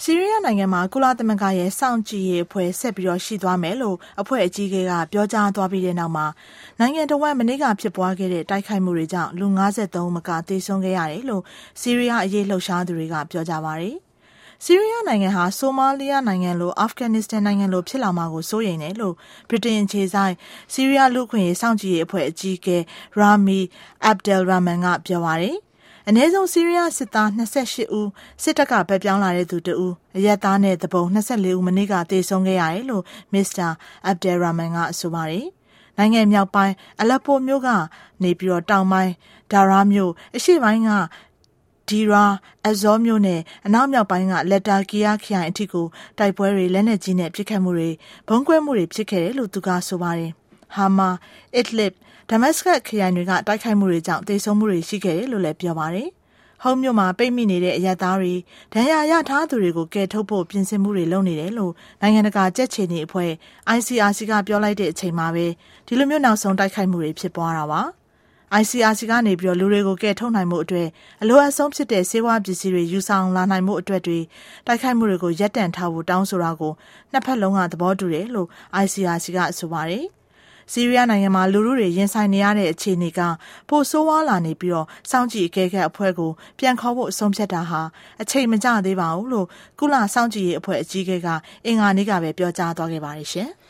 ဆီးရီးယားနိုင်ငံမှာကုလသမဂ္ဂရဲ့စောင့်ကြည့်ရေးအဖွဲ့ဆက်ပြီးတော့ရှိသွားမယ်လို့အဖွဲ့အကြီးအကဲကပြောကြားသွားပြီးတဲ့နောက်မှာနိုင်ငံတော်ဝန်မနေ့ကဖြစ်ပွားခဲ့တဲ့တိုက်ခိုက်မှုတွေကြောင့်လူ53မကသေဆုံးခဲ့ရတယ်လို့ဆီးရီးယားအရေးလှုပ်ရှားသူတွေကပြောကြပါတယ်။ဆီးရီးယားနိုင်ငံဟာဆိုမာလီယာနိုင်ငံလိုအာဖဂန်နစ္စတန်နိုင်ငံလိုဖြစ်လာမှာကိုစိုးရိမ်တယ်လို့ဗြိတိန်အခြေစိုက်ဆီးရီးယားလူ့အခွင့်အရေးစောင့်ကြည့်ရေးအဖွဲ့အကြီးအကဲရာမီအဗ်ဒယ်ရာမန်ကပြောပါတယ်။အနည်းဆုံးဆီးရီးယားစစ်သား28ဦးစစ်တပ်ကဗတ်ပြောင်းလာတဲ့သူတဦးအရက်သားနဲ့တပုံ24ဦးမနေ့ကသေဆုံးခဲ့ရတယ်လို့မစ္စတာအဗ်ဒယ်ရာမန်ကဆိုပါတယ်။နိုင်ငံမြောက်ပိုင်းအလက်ပိုမြို့ကနေပြီးတော့တောင်ပိုင်းဒါရာမြို့အရှေ့ပိုင်းကဒီရာအဇောမြို့နဲ့အနောက်မြောက်ပိုင်းကလက်တာကီယာခရိုင်အထိကိုတိုက်ပွဲတွေလက်နက်ကြီးနဲ့ပစ်ခတ်မှုတွေဘုံကွဲမှုတွေဖြစ်ခဲ့တယ်လို့သူကဆိုပါတယ်။ဟာမာအစ်လစ်ဒမတ်စကတ်ခရိုင်တွေကတိုက်ခိုက်မှုတွေကြောင့်သေဆုံးမှုတွေရှိခဲ့တယ်လို့လည်းပြောပါတယ်။ဟုံးမြို့မှာပိတ်မိနေတဲ့အရပ်သားတွေဒဏ်ရာရထားသူတွေကိုကယ်ထုတ်ဖို့ပြင်ဆင်မှုတွေလုပ်နေတယ်လို့နိုင်ငံတကာကြက်ခြေနေအဖွဲ့ ICRC ကပြောလိုက်တဲ့အချိန်မှာပဲဒီလိုမျိုးနောက်ဆုံးတိုက်ခိုက်မှုတွေဖြစ်ပွားတာပါ။ ICRC ကနေပြီးတော့လူတွေကိုကယ်ထုတ်နိုင်မှုအတွက်အလိုအဆုံးဖြစ်တဲ့ဆေးဝါးပစ္စည်းတွေယူဆောင်လာနိုင်မှုအတွက်တွေတိုက်ခိုက်မှုတွေကိုရပ်တန့်ထားဖို့တောင်းဆိုတာကိုနှစ်ဖက်လုံးကသဘောတူတယ်လို့ ICRC ကဆိုပါတယ်။ဆီးရီးယားနိုင်ငံမှာလူထုတွေရင်ဆိုင်နေရတဲ့အခြေအနေကပိုဆိုးဝါးလာနေပြီးတော့စောင့်ကြည့်အကဲခတ်အဖွဲ့ကိုပြန်ခေါ်ဖို့ဆုံးဖြတ်တာဟာအချိန်မကျသေးပါဘူးလို့ကုလစောင့်ကြည့်ရေးအဖွဲ့အကြီးအကဲကအင်္ဂါနေ့ကပဲပြောကြားသွားခဲ့ပါတယ်ရှင်။